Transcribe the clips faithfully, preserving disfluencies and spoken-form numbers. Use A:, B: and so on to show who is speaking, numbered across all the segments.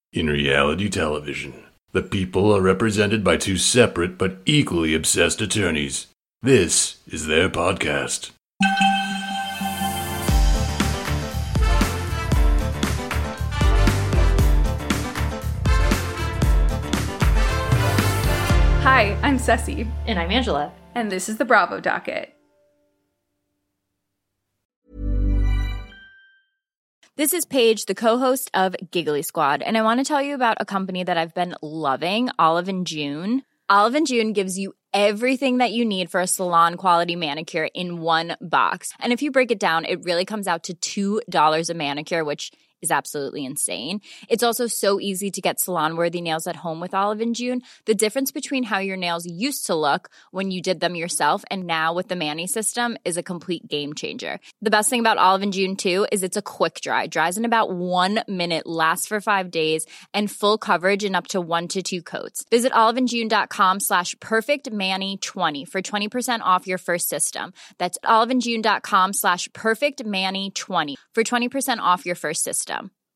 A: In reality television, the people are represented by two separate but equally obsessed attorneys. This is their podcast.
B: Hi, I'm Ceci.
C: And I'm Angela.
B: And this is the Bravo Docket.
C: This is Paige, the co-host of Giggly Squad, and I want to tell you about a company that I've been loving, Olive and June. Olive and June gives you everything that you need for a salon-quality manicure in one box. And if you break it down, it really comes out to two dollars a manicure, which is absolutely insane. It's also so easy to get salon-worthy nails at home with Olive and June. The difference between how your nails used to look when you did them yourself and now with the Mani system is a complete game changer. The best thing about Olive and June, too, is it's a quick dry. Dries in about one minute, lasts for five days, and full coverage in up to one to two coats. Visit oliveandjune.com slash perfectmani20 for twenty percent off your first system. That's oliveandjune.com slash perfectmani20 for twenty percent off your first system.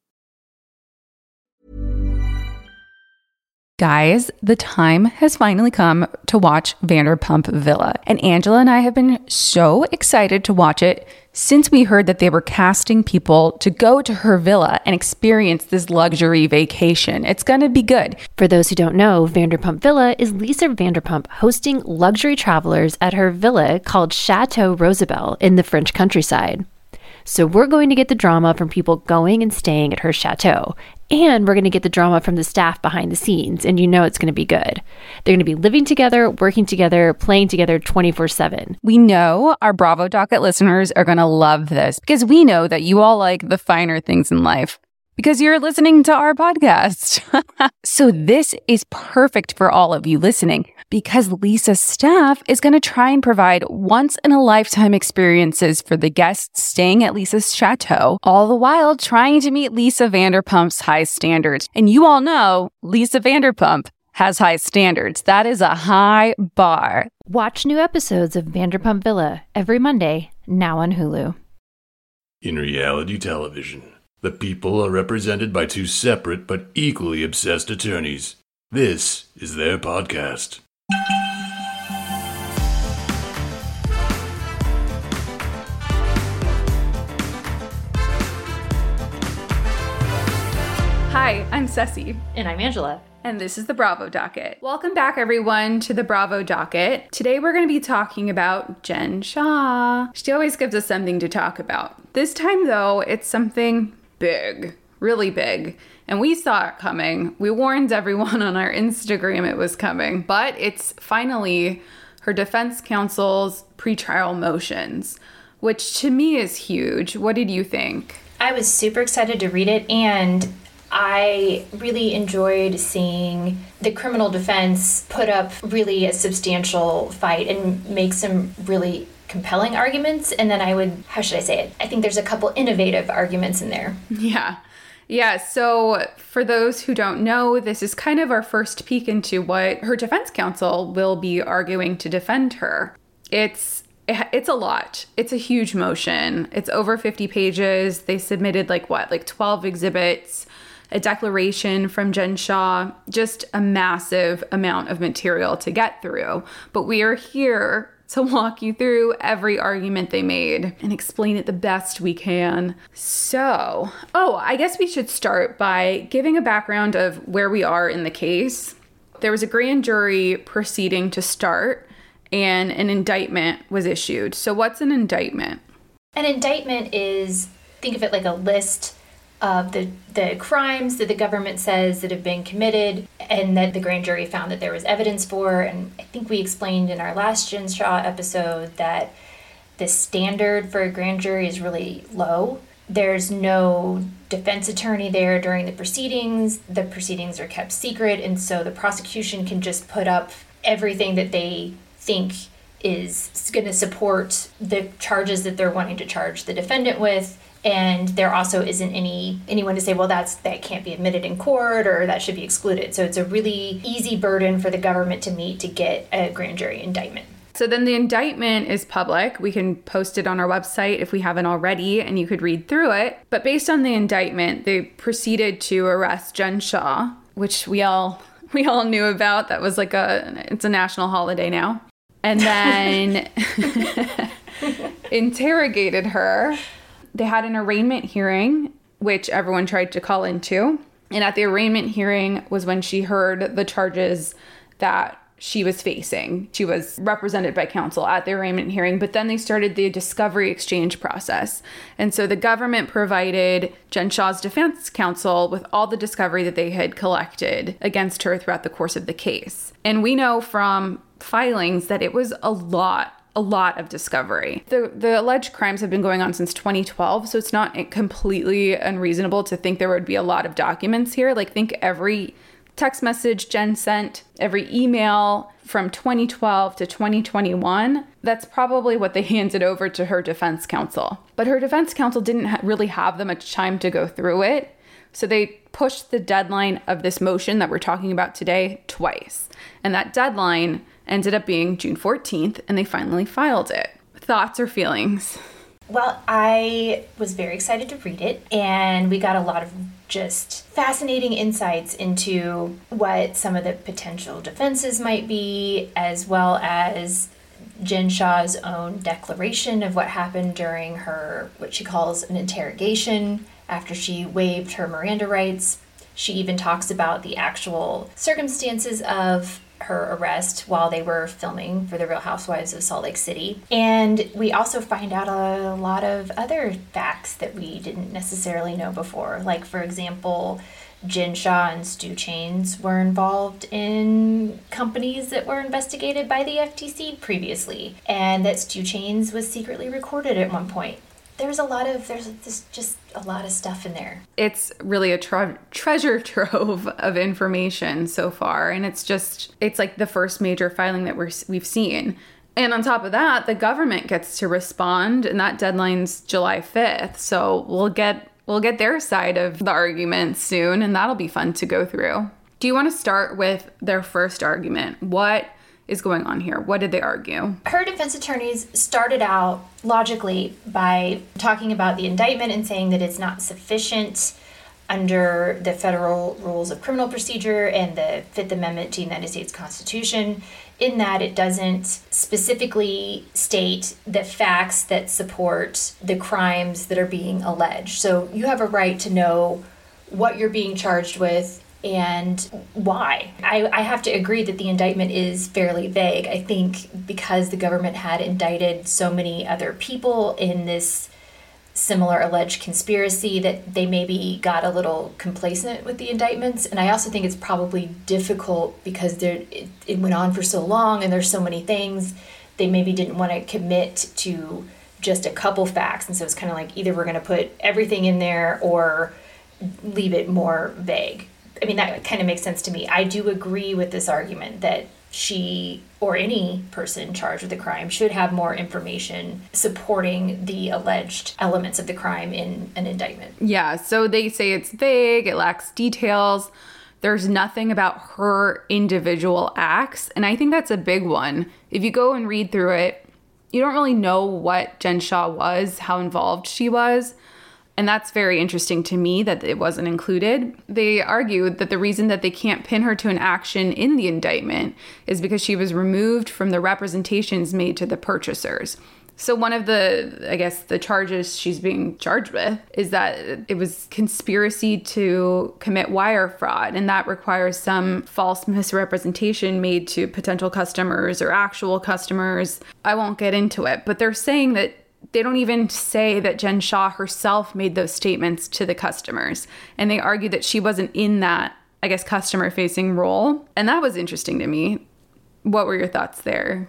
D: Guys, the time has finally come to watch Vanderpump Villa. And Angela and I have been so excited to watch it since we heard that they were casting people to go to her villa and experience this luxury vacation. It's going to be good.
E: For those who don't know, Vanderpump Villa is Lisa Vanderpump hosting luxury travelers at her villa called Chateau Rosabelle in the French countryside. So we're going to get the drama from people going and staying at her chateau. And we're going to get the drama from the staff behind the scenes. And you know it's going to be good. They're going to be living together, working together, playing together twenty-four seven.
D: We know our Bravo Docket listeners are going to love this because we know that you all like the finer things in life because you're listening to our podcast. So this is perfect for all of you listening because Lisa's staff is going to try and provide once-in-a-lifetime experiences for the guests staying at Lisa's chateau, all the while trying to meet Lisa Vanderpump's high standards. And you all know Lisa Vanderpump has high standards. That is a high bar.
E: Watch new episodes of Vanderpump Villa every Monday, now on Hulu.
A: In reality television, the people are represented by two separate but equally obsessed attorneys. This is their podcast.
B: Hi, I'm Ceci.
C: And I'm Angela.
B: And this is the Bravo Docket. Welcome back, everyone, to the Bravo Docket. Today we're going to be talking about Jen Shah. She always gives us something to talk about. This time, though, it's something big, really big. And we saw it coming. We warned everyone on our Instagram it was coming. But it's finally her defense counsel's pretrial motions, which to me is huge. What did you think?
F: I was super excited to read it, and I really enjoyed seeing the criminal defense put up really a substantial fight and make some really compelling arguments. And then I would, how should I say it? I think there's a couple innovative arguments in there.
B: Yeah. Yeah. So for those who don't know, this is kind of our first peek into what her defense counsel will be arguing to defend her. It's It's a lot. It's a huge motion. It's over fifty pages. They submitted like what, like twelve exhibits, a declaration from Jen Shah, just a massive amount of material to get through. But we are here to walk you through every argument they made and explain it the best we can. So, oh, I guess we should start by giving a background of where we are in the case. There was a grand jury proceeding to start, and an indictment was issued. So what's an indictment?
F: An indictment is, think of it like a list of the, the crimes that the government says that have been committed and that the grand jury found that there was evidence for. And I think we explained in our last Jen Shah episode that the standard for a grand jury is really low. There's no defense attorney there during the proceedings. The proceedings are kept secret, and so the prosecution can just put up everything that they think is going to support the charges that they're wanting to charge the defendant with. And there also isn't any anyone to say, well, that's that can't be admitted in court or that should be excluded. So it's a really easy burden for the government to meet to get a grand jury indictment.
B: It's so then the indictment is public. We can post it on our website if we haven't already, and you could read through it. But based on the indictment, they proceeded to arrest Jen Shah, which we all we all knew about. That was like a, it's a national holiday now. And then interrogated her. They had an arraignment hearing, which everyone tried to call into. And at the arraignment hearing was when she heard the charges that she was facing. She was represented by counsel at the arraignment hearing, but then they started the discovery exchange process. And so the government provided Jen Shah's defense counsel with all the discovery that they had collected against her throughout the course of the case. And we know from filings that it was a lot a lot of discovery. The the alleged crimes have been going on since twenty twelve, so it's not completely unreasonable to think there would be a lot of documents here. Like, think every text message Jen sent, every email from twenty twelve to twenty twenty-one, that's probably what they handed over to her defense counsel. But her defense counsel didn't ha- really have that much time to go through it, so they pushed the deadline of this motion that we're talking about today twice. And that deadline ended up being June fourteenth, and they finally filed it. Thoughts or feelings?
F: Well, I was very excited to read it, and we got a lot of just fascinating insights into what some of the potential defenses might be, as well as Jen Shah's own declaration of what happened during her, what she calls an interrogation, after she waived her Miranda rights. She even talks about the actual circumstances of her arrest while they were filming for The Real Housewives of Salt Lake City. And we also find out a lot of other facts that we didn't necessarily know before. Like, for example, Jen Shah and Stu Chains were involved in companies that were investigated by the F T C previously, and that Stu Chains was secretly recorded at one point. There's a lot of, there's, there's just a lot of stuff in there.
B: It's really a tre- treasure trove of information so far. And it's just, it's like the first major filing that we're, we've seen. And on top of that, the government gets to respond, and that deadline's July fifth. So we'll get, we'll get their side of the argument soon, and that'll be fun to go through. Do you want to start with their first argument? What is going on here? What did they argue?
F: Her defense attorneys started out logically by talking about the indictment and saying that it's not sufficient under the federal rules of criminal procedure and the Fifth Amendment to the United States Constitution, in that it doesn't specifically state the facts that support the crimes that are being alleged. So you have a right to know what you're being charged with and why. I, I have to agree that the indictment is fairly vague. I think because the government had indicted so many other people in this similar alleged conspiracy that they maybe got a little complacent with the indictments. And I also think it's probably difficult because there it, it went on for so long and there's so many things. They maybe didn't want to commit to just a couple facts. And so it's kind of like either we're going to put everything in there or leave it more vague. I mean, that kind of makes sense to me. I do agree with this argument that she or any person charged with the crime should have more information supporting the alleged elements of the crime in an indictment.
B: Yeah, so they say it's vague, it lacks details. There's nothing about her individual acts, and I think that's a big one. If you go and read through it, you don't really know what Jen Shah was, how involved she was. And that's very interesting to me that it wasn't included. They argued that the reason that they can't pin her to an action in the indictment is because she was removed from the representations made to the purchasers. So one of the, I guess, the charges she's being charged with is that it was conspiracy to commit wire fraud, and that requires some false misrepresentation made to potential customers or actual customers. I won't get into it, but they're saying that they don't even say that Jen Shah herself made those statements to the customers. And they argue that she wasn't in that, I guess, customer-facing role. And that was interesting to me. What were your thoughts there?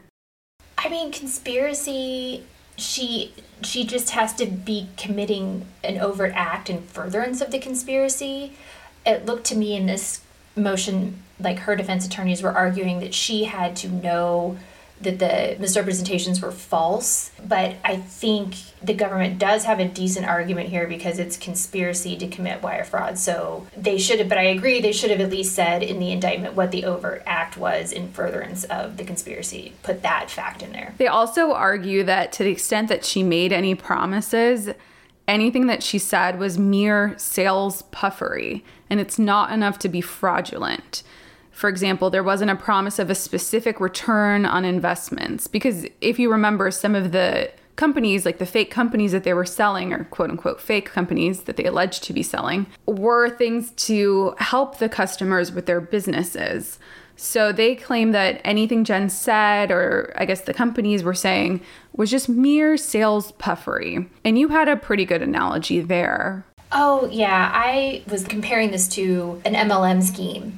F: I mean, conspiracy, she she just has to be committing an overt act in furtherance of the conspiracy. It looked to me in this motion like her defense attorneys were arguing that she had to know that the misrepresentations were false. But I think the government does have a decent argument here because it's conspiracy to commit wire fraud. So they should have, but I agree, they should have at least said in the indictment what the overt act was in furtherance of the conspiracy. Put that fact in there.
B: They also argue that to the extent that she made any promises, anything that she said was mere sales puffery, and it's not enough to be fraudulent. For example, there wasn't a promise of a specific return on investments, because if you remember, some of the companies, like the fake companies that they were selling, or quote unquote fake companies that they alleged to be selling, were things to help the customers with their businesses. So they claim that anything Jen said, or I guess the companies were saying, was just mere sales puffery. And you had a pretty good analogy there.
F: Oh, yeah. I was comparing this to an M L M scheme.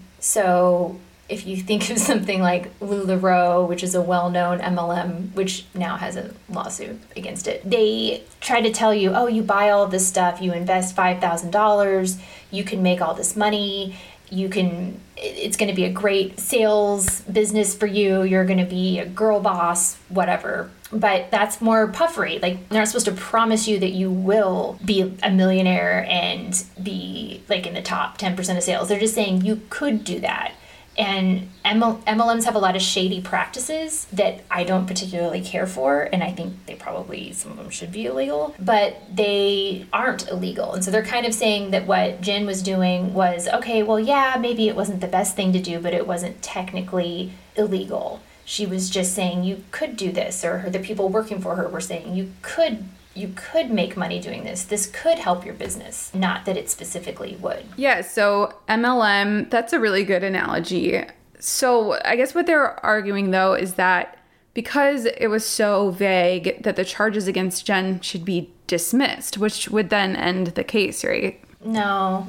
F: So if you think of something like LuLaRoe, which is a well-known M L M, which now has a lawsuit against it, they try to tell you, oh, you buy all this stuff, you invest five thousand dollars, you can make all this money, you can, it's going to be a great sales business for you, you're going to be a girl boss, whatever. But that's more puffery. Like, they're not supposed to promise you that you will be a millionaire and be like in the top ten percent of sales. They're just saying you could do that. And M L Ms have a lot of shady practices that I don't particularly care for, and I think they probably, some of them should be illegal, but they aren't illegal. And so they're kind of saying that what Jen was doing was, okay, well, yeah, maybe it wasn't the best thing to do, but it wasn't technically illegal. She was just saying you could do this, or the people working for her were saying you could you could make money doing this. This could help your business. Not that it specifically would.
B: Yeah, so M L M, that's a really good analogy. So I guess what they're arguing, though, is that because it was so vague that the charges against Jen should be dismissed, which would then end the case, right?
F: No.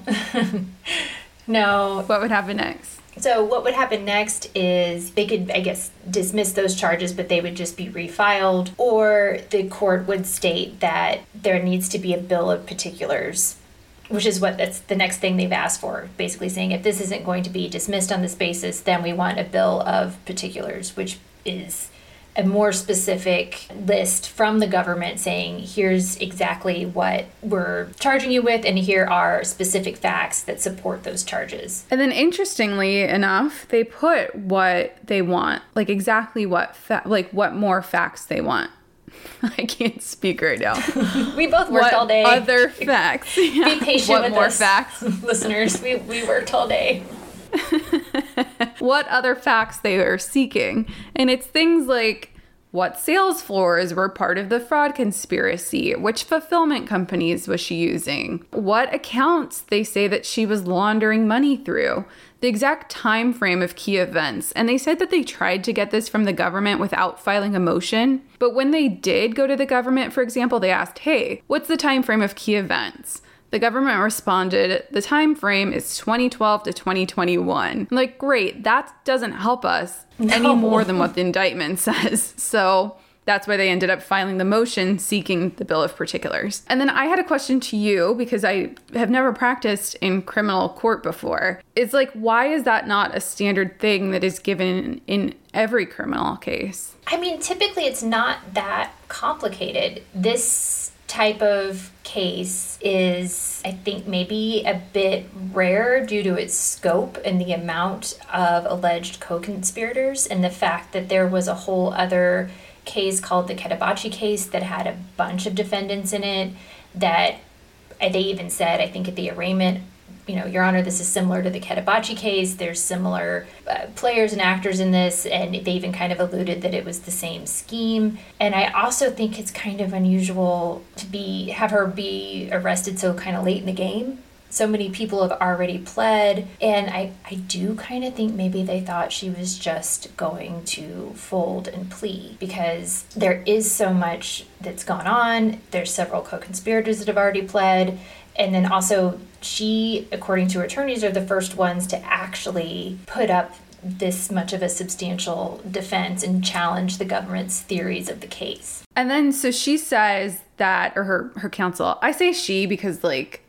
F: No.
B: What would happen next?
F: So what would happen next is they could, I guess, dismiss those charges, but they would just be refiled, or the court would state that there needs to be a bill of particulars, which is what that's the next thing they've asked for, basically saying if this isn't going to be dismissed on this basis, then we want a bill of particulars, which is a more specific list from the government saying, here's exactly what we're charging you with, and here are specific facts that support those charges.
B: And then interestingly enough, they put what they want, like exactly what, fa- like what more facts they want. I can't speak right now.
F: We both worked
B: what
F: all day.
B: Other facts. Yeah.
F: Be patient
B: what
F: with
B: more
F: us,
B: facts?
F: Listeners. We, we worked all day.
B: What other facts they are seeking. And it's things like what sales floors were part of the fraud conspiracy, which fulfillment companies was she using, what accounts they say that she was laundering money through, the exact time frame of key events. And they said that they tried to get this from the government without filing a motion. But when they did go to the government, for example, they asked, hey, what's the time frame of key events? The government responded, the time frame is twenty twelve to twenty twenty-one. I'm like, great, that doesn't help us no. any more than what the indictment says. So that's why they ended up filing the motion seeking the bill of particulars. And then I had a question to you, because I have never practiced in criminal court before. It's like, why is that not a standard thing that is given in every criminal case?
F: I mean, typically it's not that complicated. This type of case is, I think, maybe a bit rare due to its scope and the amount of alleged co-conspirators, and the fact that there was a whole other case called the Ketabachi case that had a bunch of defendants in it that they even said, I think at the arraignment, you know, Your Honor, this is similar to the Ketabachi case. There's similar uh, players and actors in this, and they even kind of alluded that it was the same scheme. And I also think it's kind of unusual to be have her be arrested so kind of late in the game. So many people have already pled, and I, I do kind of think maybe they thought she was just going to fold and plea, because there is so much that's gone on. There's several co-conspirators that have already pled. And then also, she, according to her attorneys, are the first ones to actually put up this much of a substantial defense and challenge the government's theories of the case.
B: And then, so she says that, or her, her counsel, I say she because, like,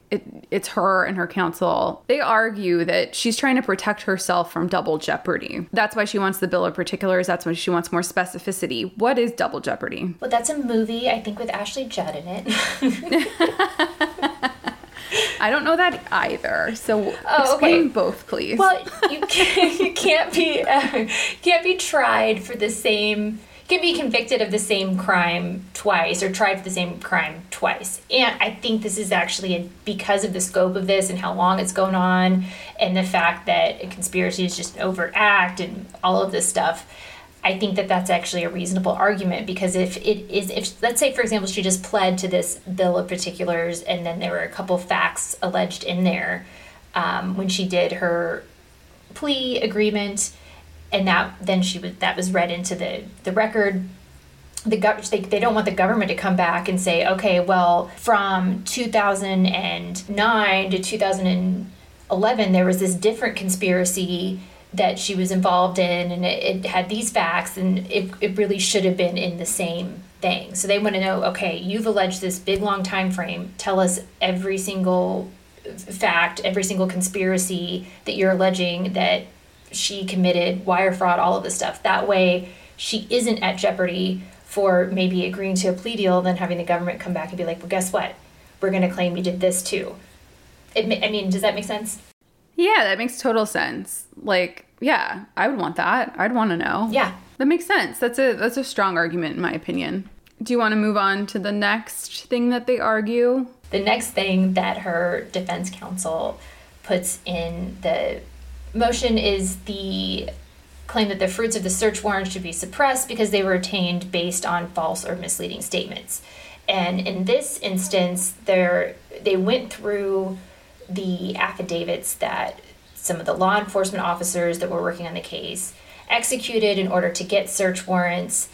B: it, it's her and her counsel. They argue that she's trying to protect herself from double jeopardy. That's why she wants the bill of particulars. That's why she wants more specificity. What is double jeopardy?
F: Well, that's a movie, I think, with Ashley Judd in it.
B: I don't know that either. So
F: oh,
B: explain
F: okay.
B: both, please.
F: Well, you can't, you can't be uh, can't be tried for the same. Can be convicted of the same crime twice or tried for the same crime twice. And I think this is actually a, because of the scope of this and how long it's going on and the fact that a conspiracy is just an overt act and all of this stuff. I think that that's actually a reasonable argument, because if it is, if let's say, for example, she just pled to this bill of particulars and then there were a couple facts alleged in there um, when she did her plea agreement, and that then she was that was read into the the record. The gov- they, they don't want the government to come back and say, okay, well, from two thousand nine to two thousand eleven, there was this different conspiracy that she was involved in, and it, it had these facts, and it, it really should have been in the same thing. So they want to know, okay, you've alleged this big, long time frame. Tell us every single fact, every single conspiracy that you're alleging that she committed, wire fraud, all of this stuff. That way she isn't at jeopardy for maybe agreeing to a plea deal, then having the government come back and be like, well, guess what? We're going to claim you did this too. It, I mean, does that make sense?
B: Yeah, that makes total sense. Like, yeah, I would want that. I'd want to know.
F: Yeah.
B: That makes sense. That's a that's a strong argument in my opinion. Do you want to move on to the next thing that they argue?
F: The next thing that her defense counsel puts in the motion is the claim that the fruits of the search warrant should be suppressed because they were obtained based on false or misleading statements. And in this instance, they're, they went through the affidavits that some of the law enforcement officers that were working on the case executed in order to get search warrants,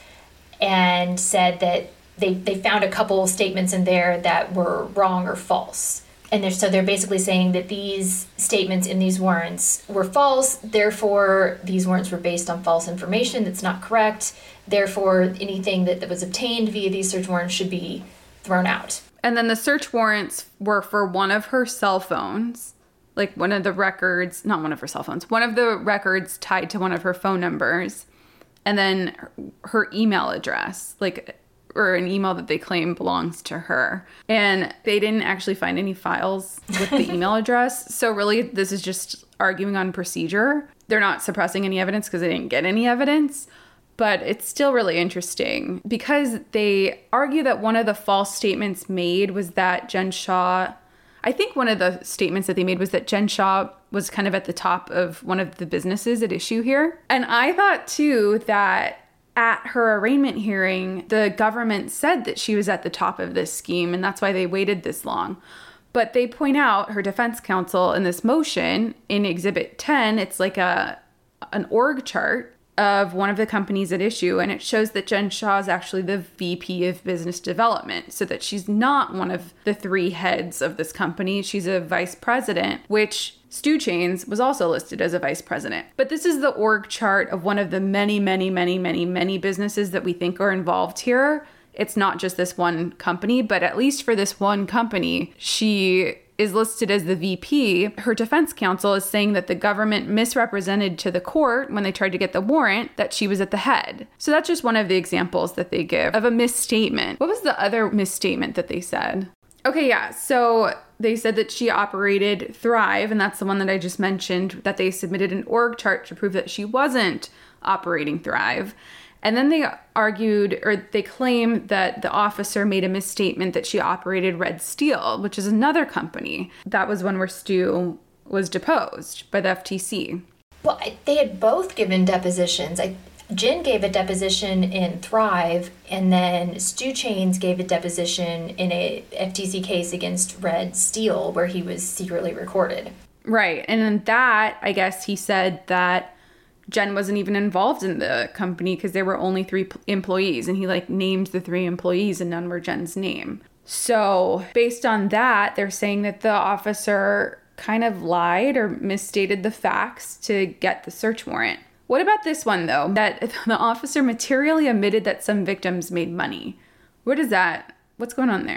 F: and said that they, they found a couple statements in there that were wrong or false. And they're, so they're basically saying that these statements in these warrants were false, therefore these warrants were based on false information that's not correct, therefore anything that, that was obtained via these search warrants should be thrown out.
B: And then the search warrants were for one of her cell phones, like one of the records, not one of her cell phones, one of the records tied to one of her phone numbers, and then her email address, like, or an email that they claim belongs to her. And they didn't actually find any files with the email address. So really, this is just arguing on procedure. They're not suppressing any evidence because they didn't get any evidence. But it's still really interesting because they argue that one of the false statements made was that Jen Shah, I think one of the statements that they made was that Jen Shah was kind of at the top of one of the businesses at issue here. And I thought too that at her arraignment hearing, the government said that she was at the top of this scheme, and that's why they waited this long. But they point out, her defense counsel, in this motion, in Exhibit ten, it's like a an org chart of one of the companies at issue, and it shows that Jen Shah is actually the V P of Business Development, so that she's not one of the three heads of this company. She's a vice president, which Stu Chains was also listed as a vice president. But this is the org chart of one of the many, many, many, many, many businesses that we think are involved here. It's not just this one company, but at least for this one company, she is listed as the V P. Her defense counsel is saying that the government misrepresented to the court when they tried to get the warrant that she was at the head. So that's just one of the examples that they give of a misstatement. What was the other misstatement that they said? Okay, yeah, so they said that she operated Thrive, and that's the one that I just mentioned, that they submitted an org chart to prove that she wasn't operating Thrive. And then they argued, or they claimed that the officer made a misstatement that she operated Red Steel, which is another company. That was one where Stu was deposed by the F T C.
F: Well, they had both given depositions. I, Jen gave a deposition in Thrive, and then Stu Chains gave a deposition in a F T C case against Red Steel, where he was secretly recorded.
B: Right. And in that, I guess he said that Jen wasn't even involved in the company because there were only three p- employees, and he like named the three employees and none were Jen's name. So based on that, they're saying that the officer kind of lied or misstated the facts to get the search warrant. What about this one though? That the officer materially admitted that some victims made money. What is that? What's going on there?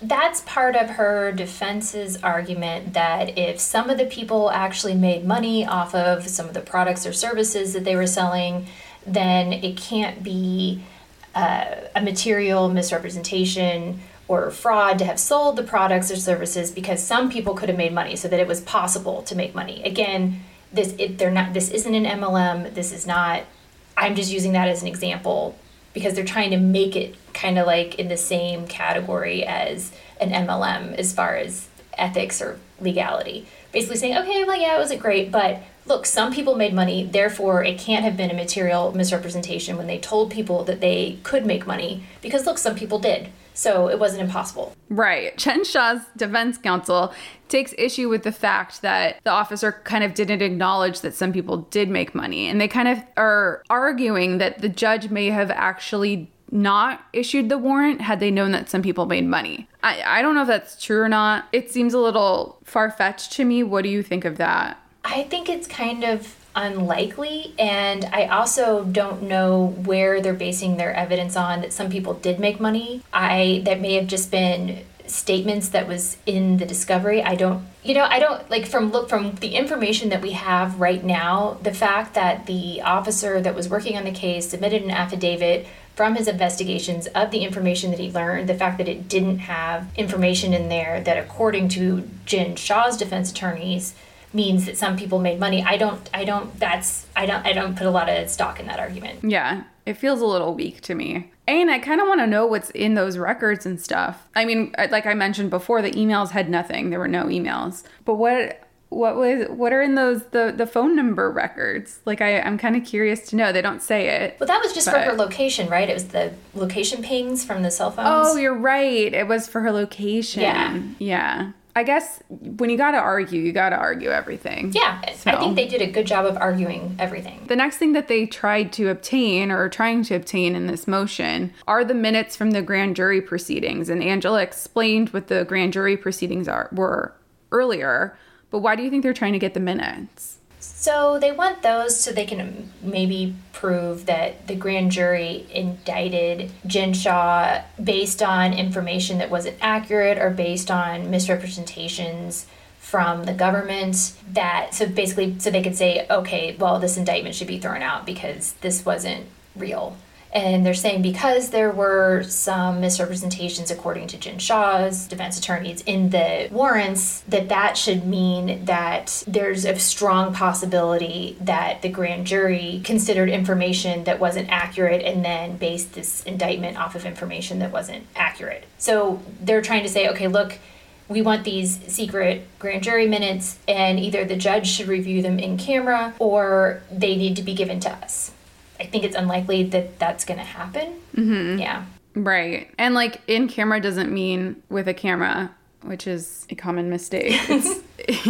F: that's part of her defense's argument that if some of the people actually made money off of some of the products or services that they were selling, then it can't be uh, a material misrepresentation or fraud to have sold the products or services because some people could have made money, so that it was possible to make money. Again, this it, they're not. This isn't an M L M. This is not. I'm just using that as an example because they're trying to make it kind of like in the same category as an M L M as far as ethics or legality. Basically saying, okay, well, yeah, it wasn't great, but look, some people made money, therefore it can't have been a material misrepresentation when they told people that they could make money because, look, some people did. So it wasn't impossible.
B: Right. Jen Shah's defense counsel takes issue with the fact that the officer kind of didn't acknowledge that some people did make money. And they kind of are arguing that the judge may have actually not issued the warrant had they known that some people made money. I, I don't know if that's true or not. It seems a little far-fetched to me. What do you think of that?
F: I think it's kind of unlikely, and I also don't know where they're basing their evidence on that some people did make money. I that may have just been statements that was in the discovery. I don't, you know, I don't like from look from the information that we have right now, the fact that the officer that was working on the case submitted an affidavit from his investigations of the information that he learned, the fact that it didn't have information in there that according to Jen Shah's defense attorneys means that some people made money. I don't, I don't, that's, I don't, I don't put a lot of stock in that argument.
B: Yeah, it feels a little weak to me. And I kind of want to know what's in those records and stuff. I mean, like I mentioned before, the emails had nothing. There were no emails. But what, what was, what are in those, the, the phone number records? Like I, I'm kind of curious to know. They don't say it.
F: Well, that was just
B: but...
F: for her location, right? It was the location pings from the cell phones.
B: Oh, you're right. It was for her location.
F: Yeah.
B: Yeah. I guess when you got to argue, you got to argue everything.
F: Yeah,
B: so.
F: I think they did a good job of arguing everything.
B: The next thing that they tried to obtain or are trying to obtain in this motion are the minutes from the grand jury proceedings. And Angela explained what the grand jury proceedings are were earlier. But why do you think they're trying to get the minutes?
F: So they want those so they can maybe prove that the grand jury indicted Jen Shah based on information that wasn't accurate or based on misrepresentations from the government. That so basically so they could say, okay, well, this indictment should be thrown out because this wasn't real. And they're saying because there were some misrepresentations, according to Jen Shah's defense attorneys, in the warrants, that that should mean that there's a strong possibility that the grand jury considered information that wasn't accurate and then based this indictment off of information that wasn't accurate. So they're trying to say, okay, look, we want these secret grand jury minutes, and either the judge should review them in camera or they need to be given to us. I think it's unlikely that that's going to happen.
B: Mm-hmm.
F: Yeah.
B: Right. And like in camera doesn't mean with a camera, which is a common mistake. It's,
F: no,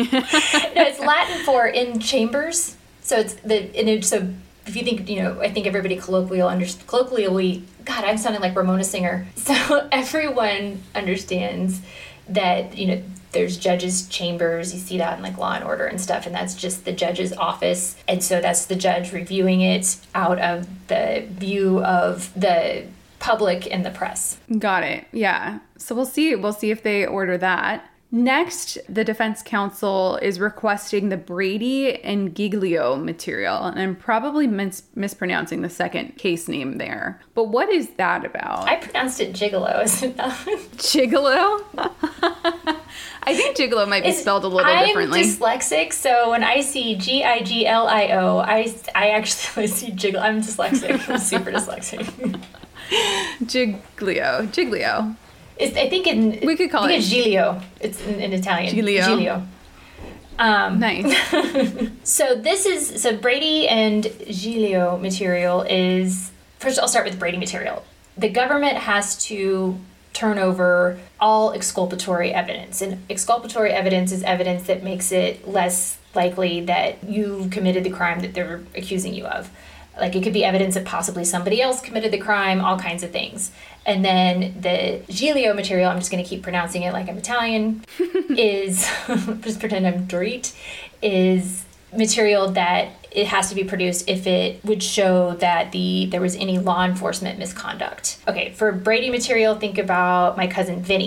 F: it's Latin for in chambers. So it's the, and it, so if you think, you know, I think everybody colloquial under, colloquially, God, I'm sounding like Ramona Singer. So everyone understands that, you know, there's judges' chambers. You see that in like Law and Order and stuff, and that's just the judge's office. And so that's the judge reviewing it out of the view of the public and the press.
B: Got it. Yeah. So we'll see. We'll see if they order that. Next, the defense counsel is requesting the Brady and Giglio material, and I'm probably mis- mispronouncing the second case name there. But what is that about?
F: I pronounced it gigolo, isn't it?
B: Gigolo? I think gigolo might be it's, spelled a little
F: I'm
B: differently.
F: I'm dyslexic, so when I see G I G L I O, I, I actually see gigolo. I'm dyslexic. I'm super dyslexic.
B: Giglio. Giglio.
F: It's, I think in
B: we could call
F: I think
B: it
F: it's Giglio. It's in, in Italian.
B: Giglio.
F: Giglio. Um,
B: nice.
F: So this is so Brady and Giglio material is first. I'll start with Brady material. The government has to turn over all exculpatory evidence, and exculpatory evidence is evidence that makes it less likely that you committed the crime that they're accusing you of. Like it could be evidence that possibly somebody else committed the crime, all kinds of things. And then the Giglio material, I'm just going to keep pronouncing it like I'm Italian, is, just pretend I'm Dorit, is material that it has to be produced if it would show that the there was any law enforcement misconduct. Okay, for Brady material, think about My Cousin Vinny,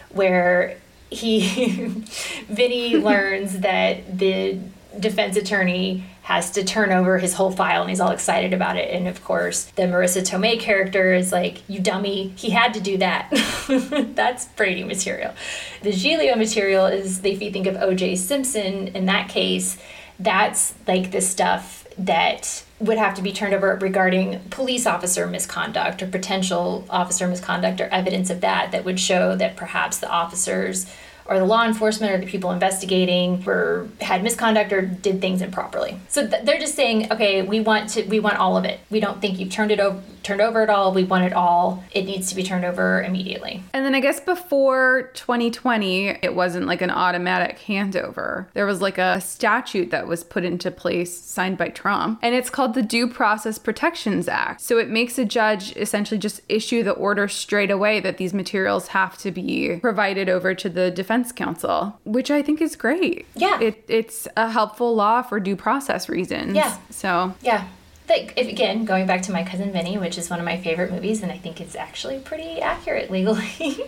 F: where he, Vinny learns that the defense attorney has to turn over his whole file, and he's all excited about it. And of course, the Marissa Tomei character is like, you dummy, he had to do that. That's Brady material. The Giglio material is, if you think of O J Simpson in that case, that's like the stuff that would have to be turned over regarding police officer misconduct or potential officer misconduct or evidence of that that would show that perhaps the officers or the law enforcement or the people investigating were had misconduct or did things improperly. So th- they're just saying, okay, we want to we want all of it. We don't think you've turned it over turned over at all. We want it all. It needs to be turned over immediately.
B: And then I guess before twenty twenty, it wasn't like an automatic handover. There was like a statute that was put into place signed by Trump, and it's called the Due Process Protections Act. So it makes a judge essentially just issue the order straight away that these materials have to be provided over to the defense counsel, which I think is great.
F: Yeah.
B: It, it's a helpful law for due process reasons.
F: Yeah.
B: So.
F: Yeah. Like, if, again, going back to My Cousin Vinny, which is one of my favorite movies, and I think it's actually pretty accurate legally.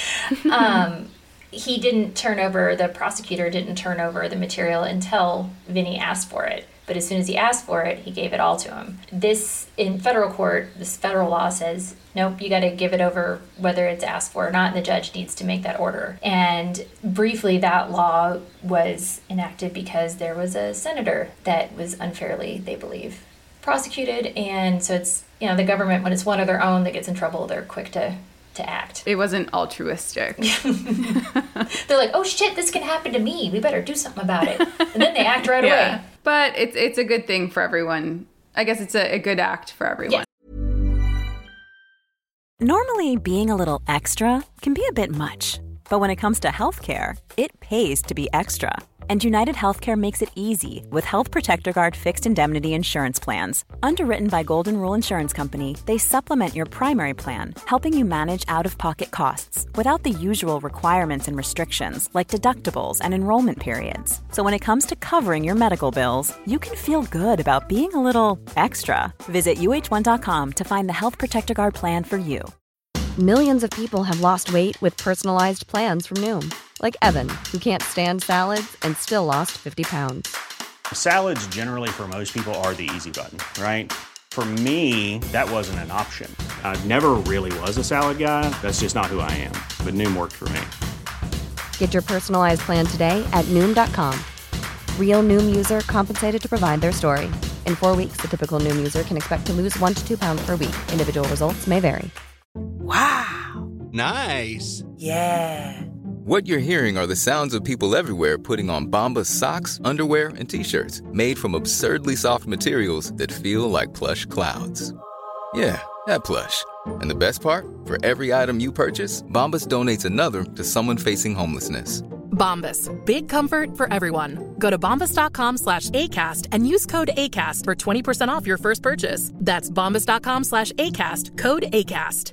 F: um, he didn't turn over, the prosecutor didn't turn over the material until Vinny asked for it. But as soon as he asked for it, he gave it all to him. This, in federal court, this federal law says, nope, you got to give it over whether it's asked for or not, and the judge needs to make that order. And briefly, that law was enacted because there was a senator that was unfairly, they believe, prosecuted. And so it's, you know, the government, when it's one of their own that gets in trouble, they're quick to to act.
B: It wasn't altruistic.
F: They're like, oh shit, this can happen to me. We better do something about it. And then they act right
B: Yeah.
F: away.
B: But it's it's a good thing for everyone. I guess it's a, a good act for everyone.
F: Yeah.
G: Normally, being a little extra can be a bit much. But when it comes to healthcare, it pays to be extra. And United Healthcare makes it easy with Health Protector Guard fixed indemnity insurance plans. Underwritten by Golden Rule Insurance Company, they supplement your primary plan, helping you manage out-of-pocket costs without the usual requirements and restrictions like deductibles and enrollment periods. So when it comes to covering your medical bills, you can feel good about being a little extra. Visit U H one dot com to find the Health Protector Guard plan for you.
H: Millions of people have lost weight with personalized plans from Noom. Like Evan, who can't stand salads and still lost fifty pounds.
I: Salads generally for most people are the easy button, right? For me, that wasn't an option. I never really was a salad guy. That's just not who I am. But Noom worked for me.
H: Get your personalized plan today at Noom dot com. Real Noom user compensated to provide their story. In four weeks, the typical Noom user can expect to lose one to two pounds per week. Individual results may vary.
J: Wow. Nice.
K: Yeah.
J: What you're hearing are the sounds of people everywhere putting on Bombas socks, underwear, and T-shirts made from absurdly soft materials that feel like plush clouds. Yeah, that plush. And the best part? For every item you purchase, Bombas donates another to someone facing homelessness.
L: Bombas. Big comfort for everyone. Go to bombas.com slash ACAST and use code ACAST for twenty percent off your first purchase. That's bombas.com slash ACAST. Code ACAST.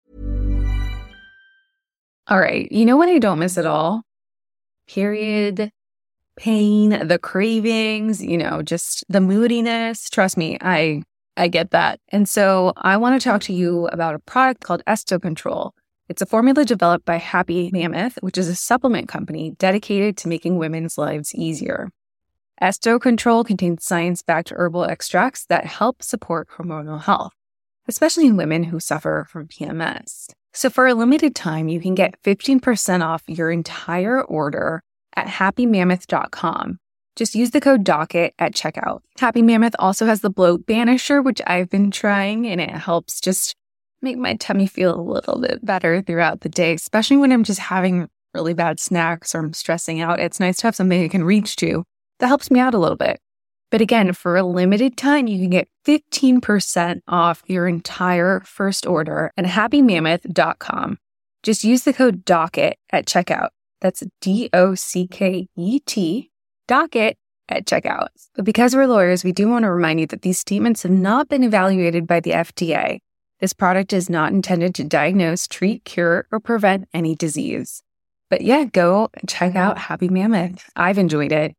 D: All right. You know what I don't miss at all? Period, pain, the cravings, you know, just the moodiness. Trust me, I I get that. And so I want to talk to you about a product called Esto Control. It's a formula developed by Happy Mammoth, which is a supplement company dedicated to making women's lives easier. Esto Control contains science-backed herbal extracts that help support hormonal health, especially in women who suffer from P M S. So for a limited time, you can get fifteen percent off your entire order at happy mammoth dot com. Just use the code DOCKET at checkout. Happy Mammoth also has the Bloat Banisher, which I've been trying, and it helps just make my tummy feel a little bit better throughout the day, especially when I'm just having really bad snacks or I'm stressing out. It's nice to have something I can reach to that helps me out a little bit. But again, for a limited time, you can get fifteen percent off your entire first order at happy mammoth dot com. Just use the code DOCKET at checkout. That's D O C K E T, DOCKET at checkout. But because we're lawyers, we do want to remind you that these statements have not been evaluated by the F D A. This product is not intended to diagnose, treat, cure, or prevent any disease. But yeah, go check out Happy Mammoth. I've enjoyed it.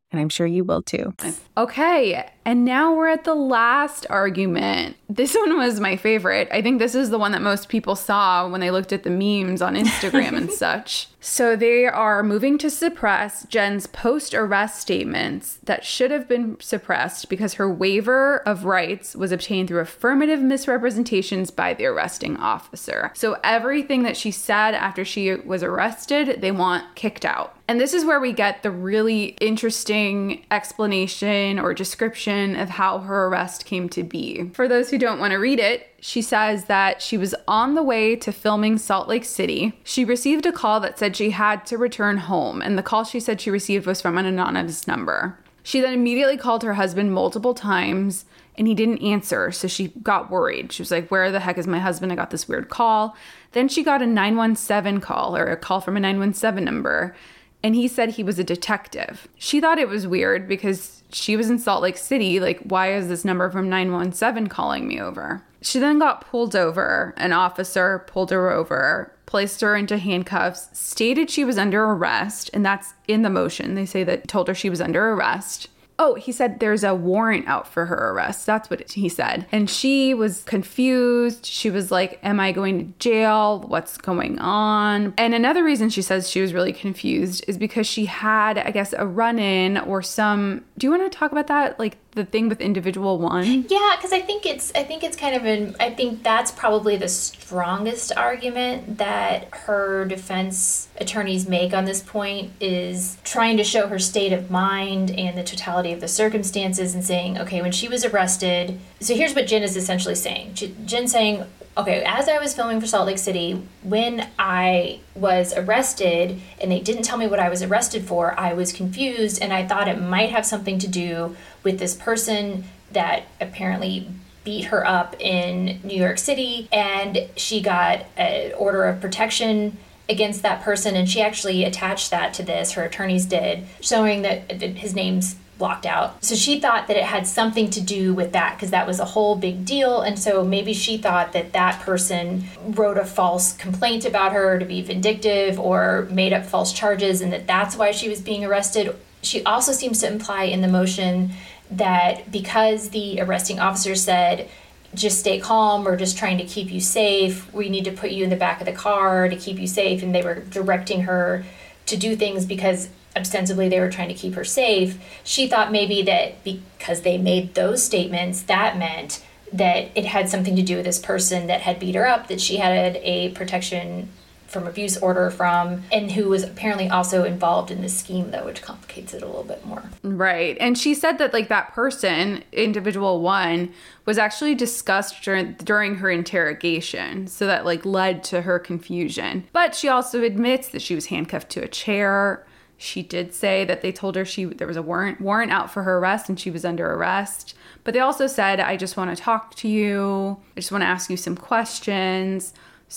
K: And I'm sure you will too.
B: Okay, and now we're at the last argument. This one was my favorite. I think this is the one that most people saw when they looked at the memes on Instagram and such. So they are moving to suppress Jen's post-arrest statements that should have been suppressed because her waiver of rights was obtained through affirmative misrepresentations by the arresting officer. So everything that she said after she was arrested, they want kicked out. And this is where we get the really interesting explanation or description of how her arrest came to be. For those who don't want to read it, she says that she was on the way to filming Salt Lake City. She received a call that said she had to return home, and the call she said she received was from an anonymous number. She then immediately called her husband multiple times, and he didn't answer, so she got worried. She was like, where the heck is my husband? I got this weird call. Then she got a nine one seven call, or a call from a nine one seven number, and he said he was a detective. She thought it was weird because she was in Salt Lake City. Like, why is this number from nine one seven calling me over? She then got pulled over. An officer pulled her over, placed her into handcuffs, stated she was under arrest, and that's in the motion. They say that told her she was under arrest. Oh, he said there's a warrant out for her arrest. That's what he said. And she was confused. She was like, am I going to jail? What's going on? And another reason she says she was really confused is because she had, I guess, a run-in or some... Do you want to talk about that? Like the thing with individual one?
F: Yeah, because I think it's I think it's kind of an I think that's probably the strongest argument that her defense attorneys make on this point, is trying to show her state of mind and the totality of the circumstances and saying, okay, when she was arrested, so here's what Jen is essentially saying. Jen's saying, okay, as I was filming for Salt Lake City, when I was arrested and they didn't tell me what I was arrested for, I was confused and I thought it might have something to do with this person that apparently beat her up in New York City, and she got an order of protection against that person, and she actually attached that to this, her attorneys did, showing that his name's blocked out. So she thought that it had something to do with that because that was a whole big deal, and so maybe she thought that that person wrote a false complaint about her to be vindictive or made up false charges, and that that's why she was being arrested. She also seems to imply in the motion that because the arresting officer said, just stay calm, we're just trying to keep you safe, we need to put you in the back of the car to keep you safe, and they were directing her to do things because ostensibly they were trying to keep her safe. She thought maybe that because they made those statements, that meant that it had something to do with this person that had beat her up, that she had a protection from abuse order from, and who was apparently also involved in this scheme, though, which complicates it a little bit more.
B: Right. And she said that, like, that person, individual one, was actually discussed during, during her interrogation. So that, like, led to her confusion. But she also admits that she was handcuffed to a chair. She did say that they told her she there was a warrant warrant out for her arrest and she was under arrest. But they also said, I just want to talk to you. I just want to ask you some questions.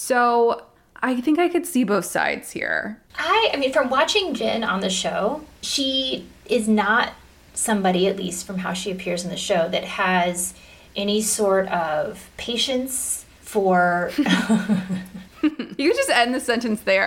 B: So I think I could see both sides here.
F: I, I mean, from watching Jen on the show, she is not somebody, at least from how she appears in the show, that has any sort of patience for...
B: You could just end the sentence there.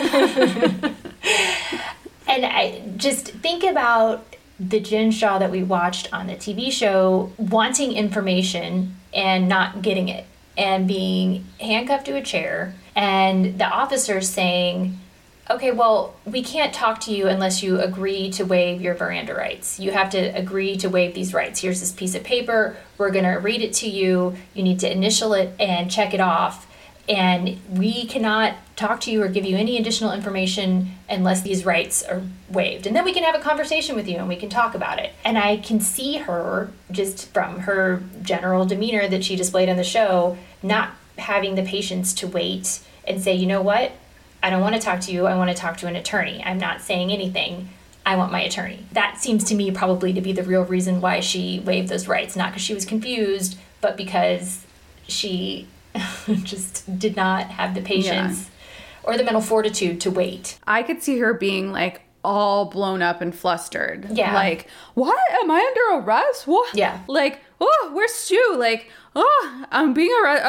F: And I just think about the Jen Shah that we watched on the T V show, wanting information and not getting it, and being handcuffed to a chair, and the officer saying, okay, well, we can't talk to you unless you agree to waive your Miranda rights. You have to agree to waive these rights. Here's this piece of paper. We're going to read it to you. You need to initial it and check it off. And we cannot talk to you or give you any additional information unless these rights are waived. And then we can have a conversation with you and we can talk about it. And I can see her, just from her general demeanor that she displayed on the show, not having the patience to wait and say, you know what? I don't want to talk to you. I want to talk to an attorney. I'm not saying anything. I want my attorney. That seems to me probably to be the real reason why she waived those rights. Not because she was confused, but because she just did not have the patience yeah. or the mental fortitude to wait.
B: I could see her being like all blown up and flustered.
F: Yeah.
B: Like, what? Am I under arrest? What?
F: Yeah.
B: Like, oh, where's Stu? Like, oh, I'm being arrested. Uh,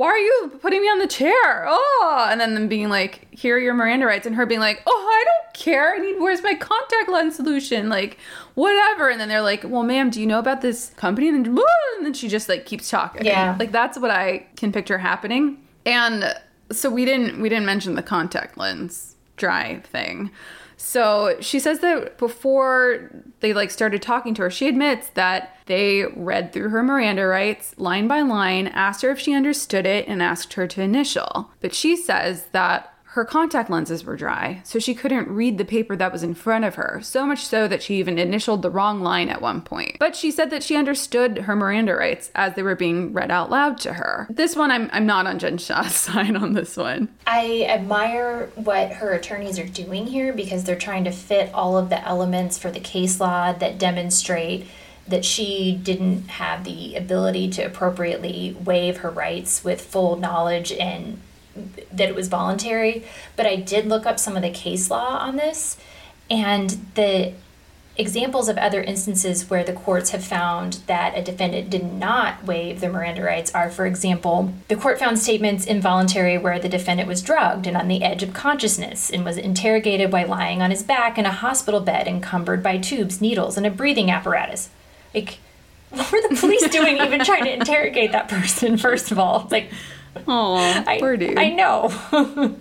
B: why are you putting me on the chair? Oh, and then them being like, here are your Miranda rights. And her being like, oh, I don't care. I need, where's my contact lens solution? Like, whatever. And then they're like, well, ma'am, do you know about this company? And then, and then she just like keeps talking.
F: Yeah.
B: Like, that's what I can picture happening. And so we didn't, we didn't mention the contact lens drive thing. So she says that before they like started talking to her, she admits that they read through her Miranda rights line by line, asked her if she understood it, and asked her to initial. But she says that her contact lenses were dry, so she couldn't read the paper that was in front of her, so much so that she even initialed the wrong line at one point. But she said that she understood her Miranda rights as they were being read out loud to her. This one, I'm I'm not on Jen Shah's side on this one.
F: I admire what her attorneys are doing here because they're trying to fit all of the elements for the case law that demonstrate that she didn't have the ability to appropriately waive her rights with full knowledge and that it was voluntary. But I did look up some of the case law on this, and the examples of other instances where the courts have found that a defendant did not waive their Miranda rights are, for example, the court found statements involuntary where the defendant was drugged and on the edge of consciousness and was interrogated while lying on his back in a hospital bed encumbered by tubes, needles, and a breathing apparatus. Like, what were the police doing even trying to interrogate that person, first of all? Like,
B: oh, poor dude.
F: I know.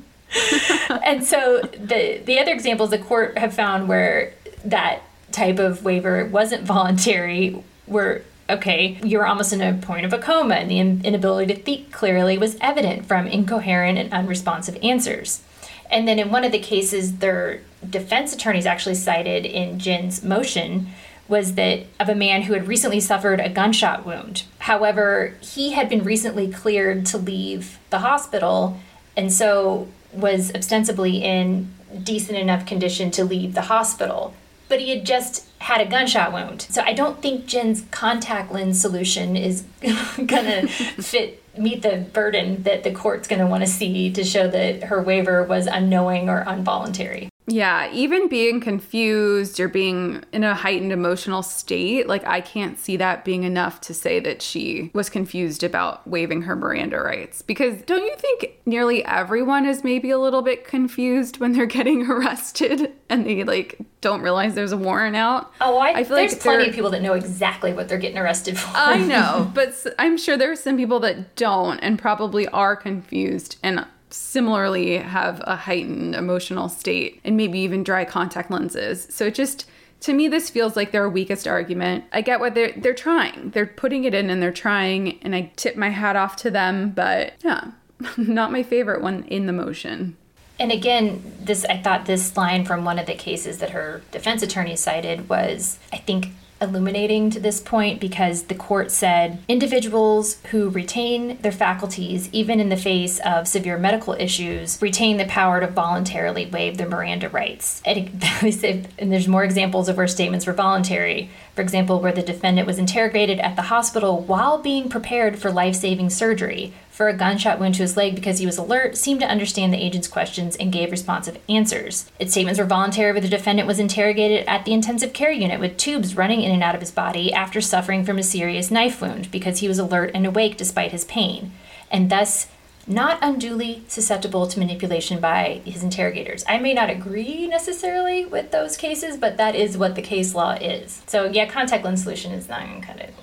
F: And so the the other examples the court have found where that type of waiver wasn't voluntary were, okay, you're almost in a point of a coma and the inability to think clearly was evident from incoherent and unresponsive answers. And then in one of the cases their defense attorneys actually cited in Jen's motion was that of a man who had recently suffered a gunshot wound. However, he had been recently cleared to leave the hospital and so was ostensibly in decent enough condition to leave the hospital. But he had just had a gunshot wound. So I don't think Jen's contact lens solution is gonna fit meet the burden that the court's gonna want to see to show that her waiver was unknowing or involuntary.
B: Yeah, even being confused or being in a heightened emotional state, like I can't see that being enough to say that she was confused about waiving her Miranda rights. Because don't you think nearly everyone is maybe a little bit confused when they're getting arrested and they like don't realize there's a warrant out?
F: Oh, I,
B: I feel
F: there's
B: like
F: plenty of people that know exactly what they're getting arrested for.
B: I know, but I'm sure there are some people that don't and probably are confused and similarly have a heightened emotional state and maybe even dry contact lenses. So it just, to me, this feels like their weakest argument. I get what they're, they're trying. They're putting it in and they're trying, and I tip my hat off to them, but yeah, not my favorite one in the motion.
F: And again, this I thought this line from one of the cases that her defense attorney cited was, I think, illuminating to this point because the court said individuals who retain their faculties, even in the face of severe medical issues, retain the power to voluntarily waive their Miranda rights. And there's more examples of where statements were voluntary. For example, where the defendant was interrogated at the hospital while being prepared for life-saving surgery for a gunshot wound to his leg because he was alert, seemed to understand the agent's questions, and gave responsive answers. Its statements were voluntary where the defendant was interrogated at the intensive care unit with tubes running in and out of his body after suffering from a serious knife wound because he was alert and awake despite his pain, and thus not unduly susceptible to manipulation by his interrogators. I may not agree necessarily with those cases, but that is what the case law is. So yeah, contact lens solution is not gonna cut it.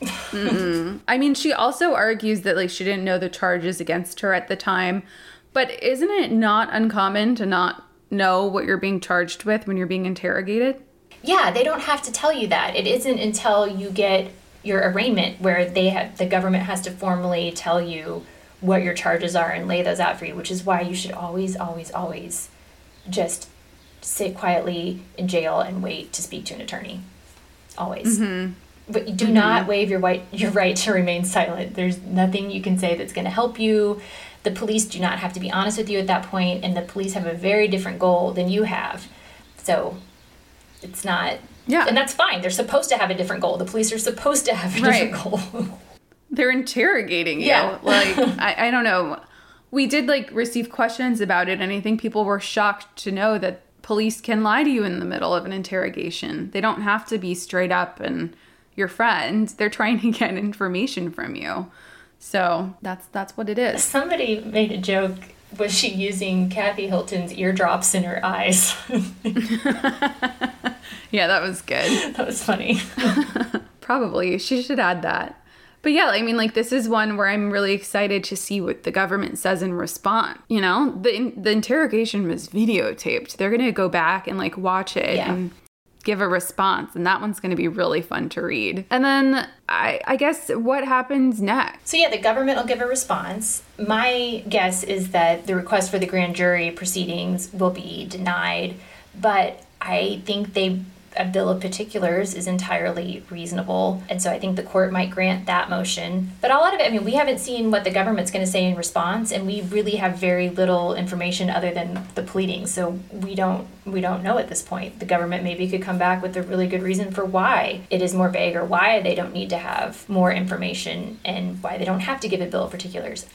B: Mm-mm. I mean, she also argues that like she didn't know the charges against her at the time, but isn't it not uncommon to not know what you're being charged with when you're being interrogated?
F: Yeah, they don't have to tell you that. It isn't until you get your arraignment where they have the government has to formally tell you what your charges are and lay those out for you, which is why you should always, always, always just sit quietly in jail and wait to speak to an attorney. Always. Mm-hmm. But do mm-hmm. not waive your right, your right to remain silent. There's nothing you can say that's going to help you. The police do not have to be honest with you at that point, and the police have a very different goal than you have. So it's not... Yeah. And that's fine. They're supposed to have a different goal. The police are supposed to have a
B: right.
F: different goal.
B: They're interrogating you.
F: Yeah.
B: Like, I, I don't know. We did, like, receive questions about it, and I think people were shocked to know that police can lie to you in the middle of an interrogation. They don't have to be straight up and your friend. They're trying to get information from you. So that's that's what it is.
F: Somebody made a joke. Was she using Kathy Hilton's eardrops in her eyes?
B: Yeah, that was good.
F: That was funny.
B: Probably. She should add that. But yeah, I mean, like, this is one where I'm really excited to see what the government says in response. You know, the the interrogation was videotaped. They're going to go back and, like, watch it yeah. and give a response. And that one's going to be really fun to read. And then I, I guess what happens next?
F: So yeah, the government will give a response. My guess is that the request for the grand jury proceedings will be denied. But I think they... a bill of particulars is entirely reasonable. And so I think the court might grant that motion. But a lot of it, I mean, we haven't seen what the government's going to say in response, and we really have very little information other than the pleadings. So we don't we don't know at this point. The government maybe could come back with a really good reason for why it is more vague or why they don't need to have more information and why they don't have to give a bill of particulars.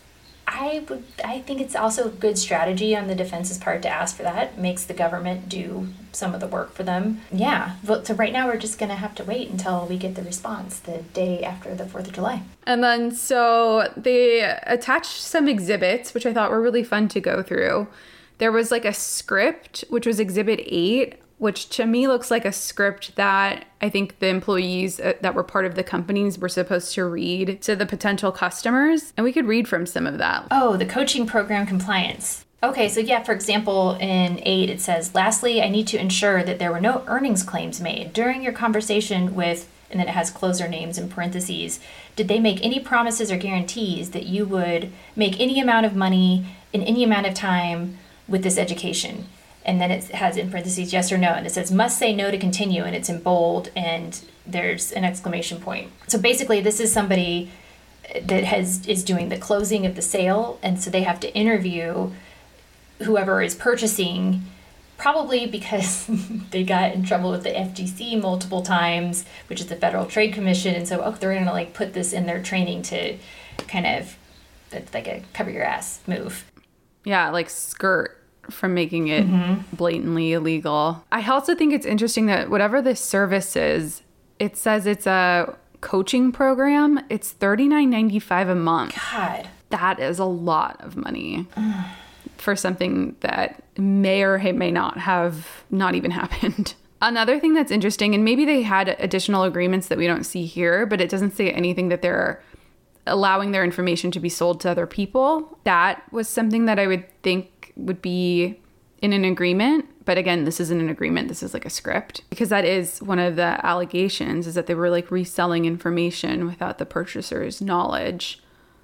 F: I would. I think it's also a good strategy on the defense's part to ask for that. It makes the government do some of the work for them. Yeah. But so right now we're just going to have to wait until we get the response the day after the fourth of July.
B: And then so they attached some exhibits, which I thought were really fun to go through. There was like a script, which was Exhibit eight, which to me looks like a script that I think the employees that were part of the companies were supposed to read to the potential customers. And we could read from some of that.
F: Oh, the coaching program compliance. Okay, so yeah, for example, in eight, it says, lastly, I need to ensure that there were no earnings claims made during your conversation with, and then it has closer names in parentheses. Did they make any promises or guarantees that you would make any amount of money in any amount of time with this education? And then it has in parentheses, yes or no. And it says, must say no to continue. And it's in bold and there's an exclamation point. So basically, this is somebody that has is doing the closing of the sale. And so they have to interview whoever is purchasing, probably because they got in trouble with the F T C multiple times, which is the Federal Trade Commission. And so, oh, they're going to like put this in their training to kind of, it's like a cover your ass move.
B: Yeah, like skirt from making it mm-hmm. blatantly illegal. I also think it's interesting that whatever this service is, it says it's a coaching program. It's thirty-nine ninety-five a month.
F: God.
B: That is a lot of money for something that may or may not have not even happened. Another thing that's interesting, and maybe they had additional agreements that we don't see here, but it doesn't say anything that they're allowing their information to be sold to other people. That was something that I would think would be in an agreement. But again, this isn't an agreement. This is like a script, because that is one of the allegations, is that they were like reselling information without the purchaser's knowledge.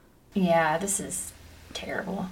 F: Yeah, this is terrible.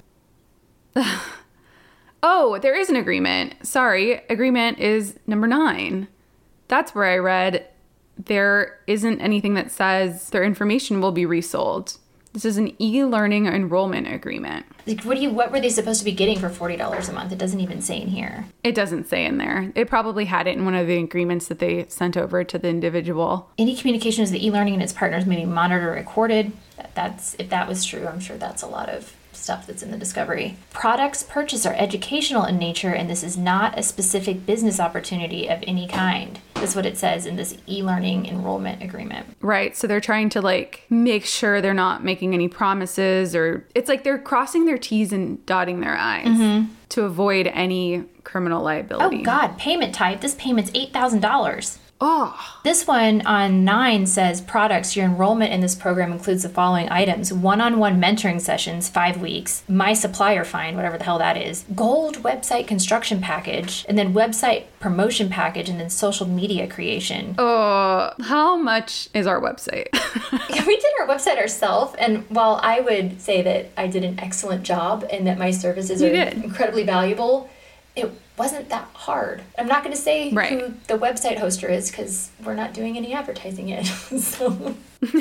B: Oh, there is an agreement. Sorry. Agreement is number nine. That's where I read there isn't anything that says their information will be resold. This is an e-learning enrollment agreement.
F: Like, what do you? What were they supposed to be getting for forty dollars a month? It doesn't even say in here.
B: It doesn't say in there. It probably had it in one of the agreements that they sent over to the individual.
F: Any communications with the e-learning and its partners may be monitored or recorded. That's if that was true, I'm sure that's a lot of stuff that's in the discovery. Products purchased are educational in nature, and this is not a specific business opportunity of any kind. That's what it says in this e-learning enrollment agreement.
B: Right. So they're trying to like make sure they're not making any promises, or it's like they're crossing their T's and dotting their I's mm-hmm. to avoid any criminal liability.
F: Oh God, payment type. This payment's eight thousand dollars.
B: Oh.
F: This one on nine says products. Your enrollment in this program includes the following items: one-on-one mentoring sessions, five weeks, my supplier find, whatever the hell that is, gold website construction package, and then website promotion package, and then social media creation.
B: Oh, how much is our website?
F: Yeah, we did our website ourselves, and while I would say that I did an excellent job and that my services
B: you
F: are
B: did.
F: incredibly valuable, it wasn't that hard. I'm not going to say
B: right.
F: who the website hoster is because we're not doing any advertising yet. So,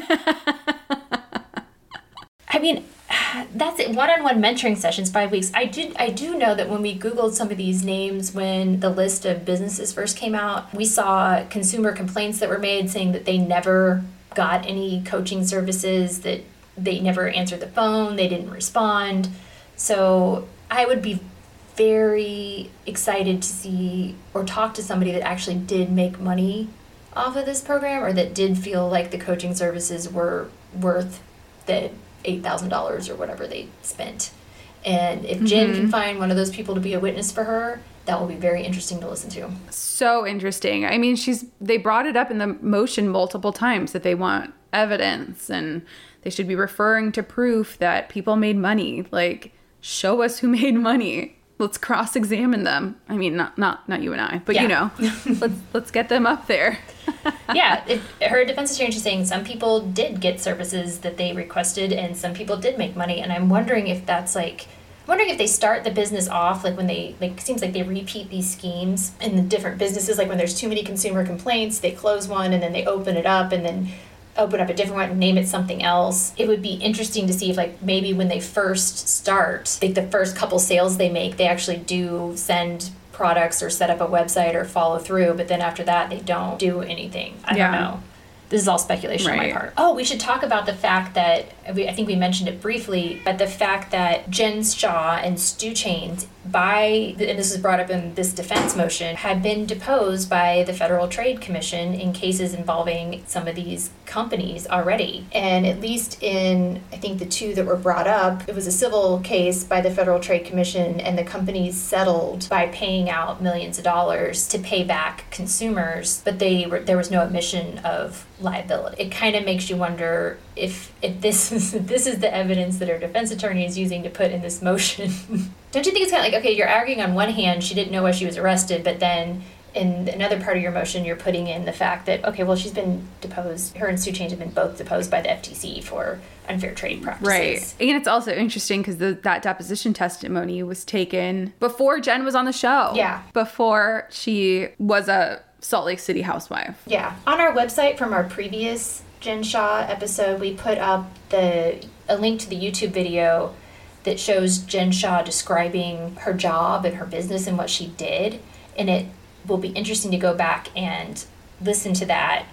F: I mean, that's it. One-on-one mentoring sessions, five weeks. I did. I do know that when we Googled some of these names, when the list of businesses first came out, we saw consumer complaints that were made saying that they never got any coaching services, that they never answered the phone, they didn't respond. So I would be very excited to see or talk to somebody that actually did make money off of this program, or that did feel like the coaching services were worth the eight thousand dollars or whatever they spent. And if Jen mm-hmm. can find one of those people to be a witness for her, that will be very interesting to listen to.
B: So interesting. I mean, she's they brought it up in the motion multiple times that they want evidence and they should be referring to proof that people made money. Like, show us who made money. Let's cross-examine them. I mean, not not not you and I, but yeah. you know, let's let's get them up there.
F: yeah, it, her defense attorney is saying some people did get services that they requested, and some people did make money. And I'm wondering if that's like, I'm wondering if they start the business off like when they like. It seems like they repeat these schemes in the different businesses. Like when there's too many consumer complaints, they close one and then they open it up, and then open up a different one and name it something else. It would be interesting to see if like maybe when they first start, like the first couple sales they make, they actually do send products or set up a website or follow through, but then after that they don't do anything. I yeah. don't know. This is all speculation right. on my part. Oh, we should talk about the fact that, we, I think we mentioned it briefly, but the fact that Jen Shah and Stu Chains, by, and this was brought up in this defense motion, had been deposed by the Federal Trade Commission in cases involving some of these companies already. And at least in, I think the two that were brought up, it was a civil case by the Federal Trade Commission, and the companies settled by paying out millions of dollars to pay back consumers, but they were, there was no admission of liability. It kind of makes you wonder if if this is if this is the evidence that our defense attorney is using to put in this motion. Don't you think it's kind of like, okay, you're arguing on one hand she didn't know why she was arrested, but then in another part of your motion you're putting in the fact that, okay, well, she's been deposed, her and Stu Chains have been both deposed by the F T C for unfair trade practices.
B: Right. And it's also interesting because that deposition testimony was taken before Jen was on the show.
F: Yeah.
B: Before she was a Salt Lake City housewife.
F: Yeah. On our website from our previous Jen Shah episode, we put up the a link to the YouTube video that shows Jen Shah describing her job and her business and what she did. And it will be interesting to go back and listen to that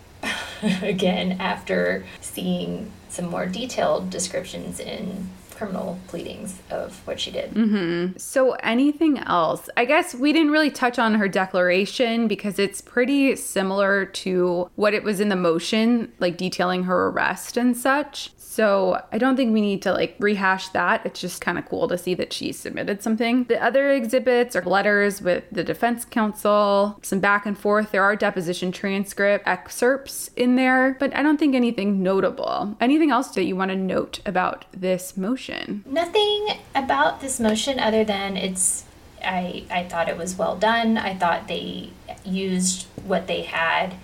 F: again after seeing some more detailed descriptions in criminal pleadings of what she did.
B: Mm-hmm. So anything else? I guess we didn't really touch on her declaration because it's pretty similar to what it was in the motion, like detailing her arrest and such. So I don't think we need to like rehash that. It's just kind of cool to see that she submitted something. The other exhibits are letters with the defense counsel, some back and forth. There are deposition transcript excerpts in there, but I don't think anything notable. Anything else that you want to note about this motion?
F: Nothing about this motion other than it's, I, I thought it was well done. I thought they used what they had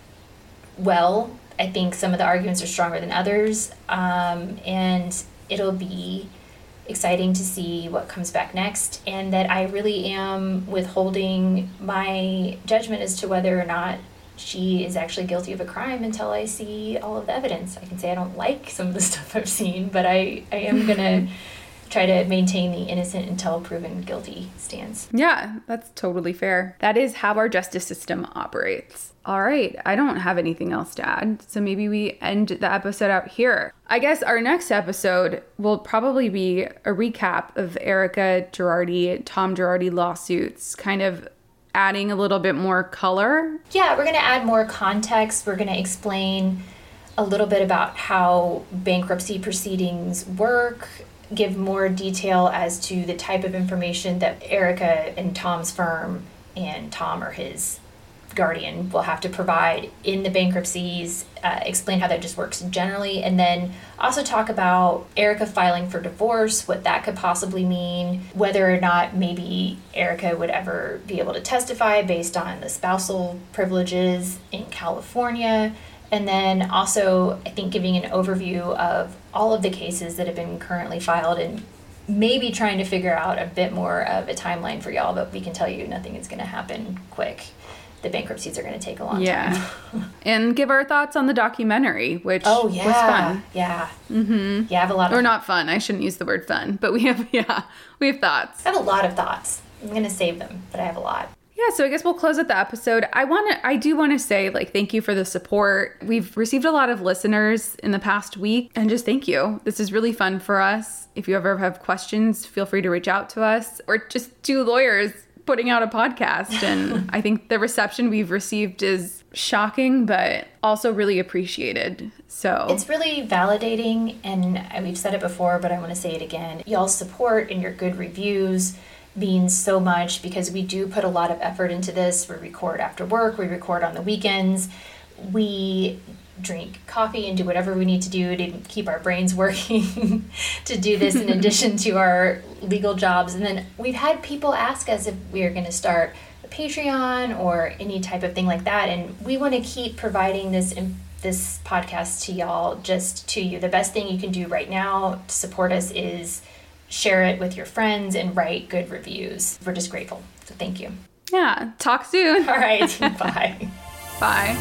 F: well. I think some of the arguments are stronger than others, um, and it'll be exciting to see what comes back next, and that I really am withholding my judgment as to whether or not she is actually guilty of a crime until I see all of the evidence. I can say I don't like some of the stuff I've seen, but I, I am going to try to maintain the innocent until proven guilty stance.
B: Yeah, that's totally fair. That is how our justice system operates. All right, I don't have anything else to add, so maybe we end the episode out here. I guess our next episode will probably be a recap of Erika Girardi, Tom Girardi lawsuits, kind of adding a little bit more color.
F: Yeah, we're going to add more context. We're going to explain a little bit about how bankruptcy proceedings work, give more detail as to the type of information that Erika and Tom's firm and Tom or his guardian will have to provide in the bankruptcies, uh, explain how that just works generally, and then also talk about Erika filing for divorce, what that could possibly mean, whether or not maybe Erika would ever be able to testify based on the spousal privileges in California, and then also I think giving an overview of all of the cases that have been currently filed and maybe trying to figure out a bit more of a timeline for y'all, but we can tell you nothing is going to happen quick. The bankruptcies are going to take a long
B: yeah.
F: time.
B: And give our thoughts on the documentary, which
F: oh, yeah.
B: was fun.
F: Yeah.
B: Mm-hmm.
F: Yeah, I have a lot of...
B: Or not fun. I shouldn't use the word fun. But we have, yeah, we have thoughts.
F: I have a lot of thoughts. I'm going to save them, but I have a lot.
B: Yeah, so I guess we'll close out the episode. I want to, I do want to say, like, thank you for the support. We've received a lot of listeners in the past week, and just thank you. This is really fun for us. If you ever have questions, feel free to reach out to us, or just two lawyers putting out a podcast. And I think the reception we've received is shocking, but also really appreciated. So
F: it's really validating, and we've said it before, but I want to say it again. Y'all's support and your good reviews means so much, because we do put a lot of effort into this. We record after work, we record on the weekends, we drink coffee and do whatever we need to do to keep our brains working to do this in addition to our legal jobs. And then we've had people ask us if we are going to start a Patreon or any type of thing like that, and we want to keep providing this this podcast to y'all, just to you. The best thing you can do right now to support us is share it with your friends and write good reviews. We're just grateful. So thank you.
B: Yeah. Talk soon.
F: All right. Bye.
B: Bye.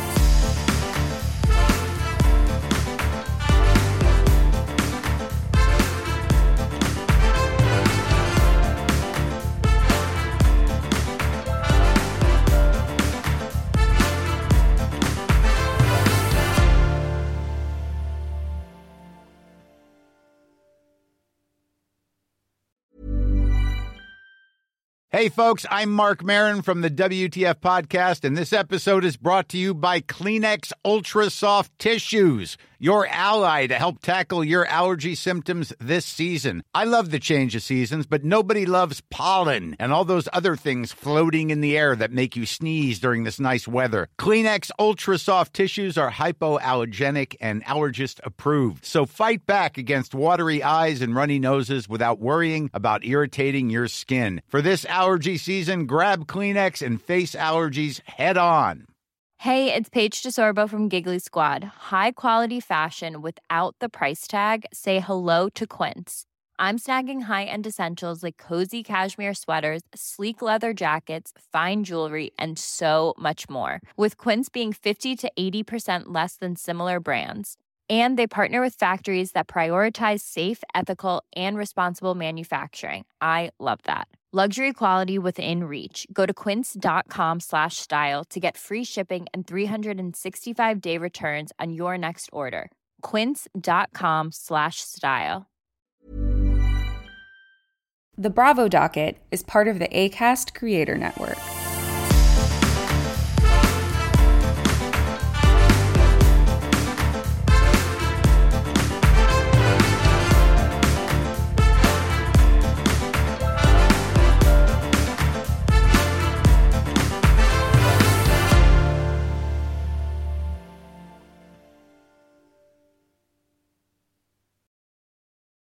K: Hey, folks, I'm Mark Maron from the W T F Podcast, and this episode is brought to you by Kleenex Ultra Soft Tissues, your ally to help tackle your allergy symptoms this season. I love the change of seasons, but nobody loves pollen and all those other things floating in the air that make you sneeze during this nice weather. Kleenex Ultra Soft Tissues are hypoallergenic and allergist approved, so fight back against watery eyes and runny noses without worrying about irritating your skin. For this allergy season, grab Kleenex and face allergies head on.
C: Hey, it's Paige DeSorbo from Giggly Squad. High quality fashion without the price tag. Say hello to Quince. I'm snagging high-end essentials like cozy cashmere sweaters, sleek leather jackets, fine jewelry, and so much more. With Quince being fifty to eighty percent less than similar brands. And they partner with factories that prioritize safe, ethical, and responsible manufacturing. I love that. Luxury quality within reach. Go to quince.com slash style to get free shipping and three sixty-five day returns on your next order. Quince.com slash style.
D: The Bravo Docket is part of the Acast Creator Network.